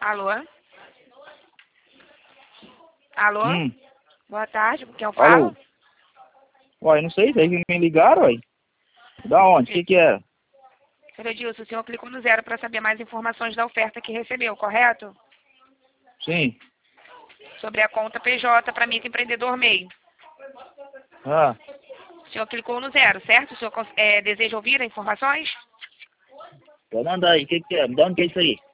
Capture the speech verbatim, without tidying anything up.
Alô? Alô? Hum. Boa tarde, com quem eu falo? Alô? Uai, não sei, daí que me ligaram, uai. Da onde? O que que era? Senhor Edilson, o senhor clicou no zero para saber mais informações da oferta que recebeu, correto? Sim. Sobre a conta P J para microempreendedor M E I. Ah, O senhor clicou no zero, certo? O senhor cons- é, deseja ouvir as informações? pode mandar aí, o que que é? De onde que é isso aí?